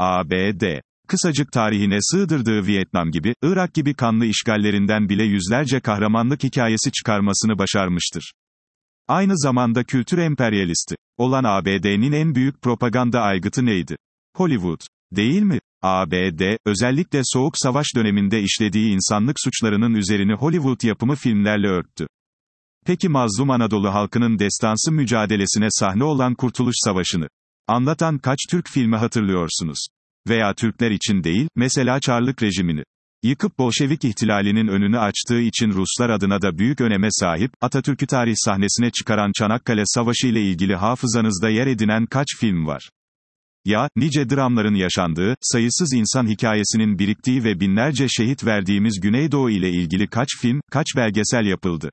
ABD, kısacık tarihine sığdırdığı Vietnam gibi, Irak gibi kanlı işgallerinden bile yüzlerce kahramanlık hikayesi çıkarmasını başarmıştır. Aynı zamanda kültür emperyalisti olan ABD'nin en büyük propaganda aygıtı neydi? Hollywood, değil mi? ABD, özellikle Soğuk Savaş döneminde işlediği insanlık suçlarının üzerini Hollywood yapımı filmlerle örttü. Peki mazlum Anadolu halkının destansı mücadelesine sahne olan Kurtuluş Savaşı'nı anlatan kaç Türk filmi hatırlıyorsunuz? Veya Türkler için değil, mesela Çarlık rejimini yıkıp Bolşevik ihtilalinin önünü açtığı için Ruslar adına da büyük öneme sahip, Atatürk'ü tarih sahnesine çıkaran Çanakkale Savaşı ile ilgili hafızanızda yer edinen kaç film var? Ya, nice dramların yaşandığı, sayısız insan hikayesinin biriktiği ve binlerce şehit verdiğimiz Güneydoğu ile ilgili kaç film, kaç belgesel yapıldı?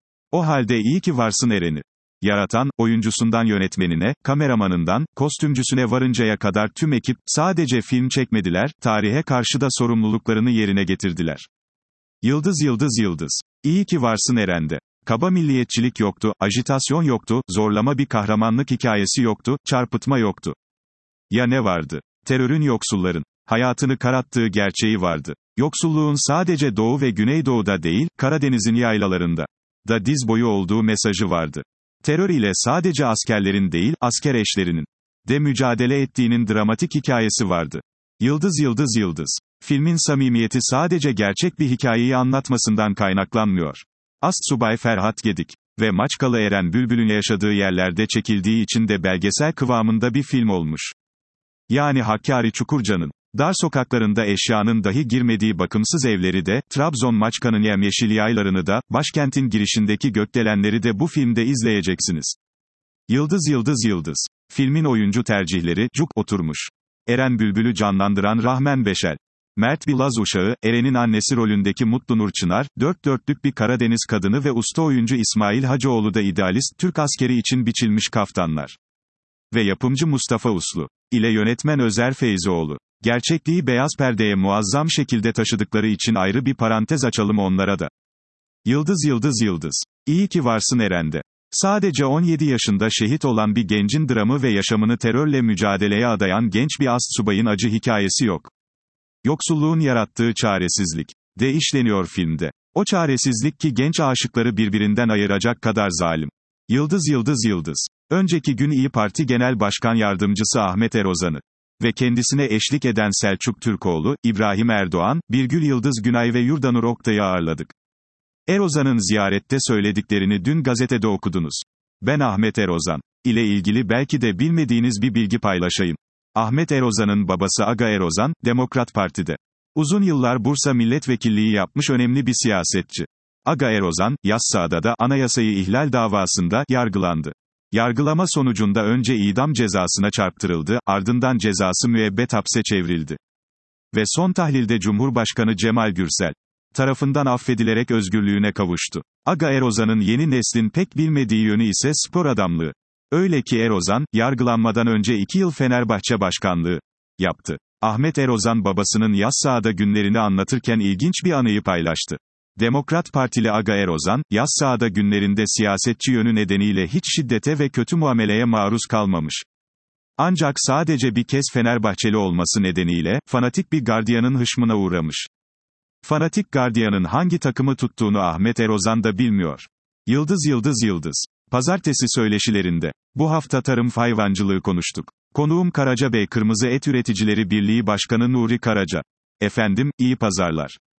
O halde iyi ki varsın Eren'i yaratan, oyuncusundan yönetmenine, kameramanından, kostümcüsüne varıncaya kadar tüm ekip, sadece film çekmediler, tarihe karşı da sorumluluklarını yerine getirdiler. Yıldız yıldız yıldız. İyi ki varsın Eren'de. Kaba milliyetçilik yoktu, ajitasyon yoktu, zorlama bir kahramanlık hikayesi yoktu, çarpıtma yoktu. Ya ne vardı? Terörün yoksulların hayatını kararttığı gerçeği vardı. Yoksulluğun sadece Doğu ve Güneydoğu'da değil, Karadeniz'in yaylalarında da diz boyu olduğu mesajı vardı. Terör ile sadece askerlerin değil, asker eşlerinin de mücadele ettiğinin dramatik hikayesi vardı. Yıldız yıldız yıldız. Filmin samimiyeti sadece gerçek bir hikayeyi anlatmasından kaynaklanmıyor. Astsubay Ferhat Gedik ve Maçkalı Eren Bülbül'ün yaşadığı yerlerde çekildiği için de belgesel kıvamında bir film olmuş. Yani Hakkari Çukurca'nın dar sokaklarında eşyanın dahi girmediği bakımsız evleri de, Trabzon Maçka'nın yemyeşil yaylarını da, başkentin girişindeki gökdelenleri de bu filmde izleyeceksiniz. Yıldız yıldız yıldız. Filmin oyuncu tercihleri, cuk oturmuş. Eren Bülbül'ü canlandıran Rahmen Beşel. Mert bir Laz uşağı, Eren'in annesi rolündeki Mutlu Nur Çınar, dört dörtlük bir Karadeniz kadını ve usta oyuncu İsmail Hacıoğlu da idealist, Türk askeri için biçilmiş kaftanlar. Ve yapımcı Mustafa Uslu ile yönetmen Özer Feyzioğlu. Gerçekliği beyaz perdeye muazzam şekilde taşıdıkları için ayrı bir parantez açalım onlara da. Yıldız yıldız yıldız. İyi ki varsın Eren'de. Sadece 17 yaşında şehit olan bir gencin dramı ve yaşamını terörle mücadeleye adayan genç bir astsubayın acı hikayesi yok. Yoksulluğun yarattığı çaresizlik de işleniyor filmde. O çaresizlik ki genç aşıkları birbirinden ayıracak kadar zalim. Yıldız yıldız yıldız. Önceki gün İYİ Parti Genel Başkan Yardımcısı Ahmet Erozan'ı ve kendisine eşlik eden Selçuk Türkoğlu, İbrahim Erdoğan, Birgül Yıldız Günay ve Yurdanur Oktay'ı ağırladık. Erozan'ın ziyarette söylediklerini dün gazetede okudunuz. Ben Ahmet Erozan ile ilgili belki de bilmediğiniz bir bilgi paylaşayım. Ahmet Erozan'ın babası Aga Erozan, Demokrat Parti'de uzun yıllar Bursa milletvekilliği yapmış önemli bir siyasetçi. Aga Erozan, Yassıada'da anayasayı ihlal davasında yargılandı. Yargılama sonucunda önce idam cezasına çarptırıldı, ardından cezası müebbet hapse çevrildi. Ve son tahlilde Cumhurbaşkanı Cemal Gürsel tarafından affedilerek özgürlüğüne kavuştu. Aga Erozan'ın yeni neslin pek bilmediği yönü ise spor adamlığı. Öyle ki Erozan, yargılanmadan önce 2 yıl Fenerbahçe başkanlığı yaptı. Ahmet Erozan babasının Yassıada günlerini anlatırken ilginç bir anıyı paylaştı. Demokrat Partili Aga Erozan, Yassıada günlerinde siyasetçi yönü nedeniyle hiç şiddete ve kötü muameleye maruz kalmamış. Ancak sadece bir kez Fenerbahçeli olması nedeniyle, fanatik bir gardiyanın hışmına uğramış. Fanatik gardiyanın hangi takımı tuttuğunu Ahmet Erozan da bilmiyor. Yıldız yıldız yıldız. Pazartesi söyleşilerinde. Bu hafta tarım hayvancılığı konuştuk. Konuğum Karacabey Kırmızı Et Üreticileri Birliği Başkanı Nuri Karaca. Efendim, iyi pazarlar.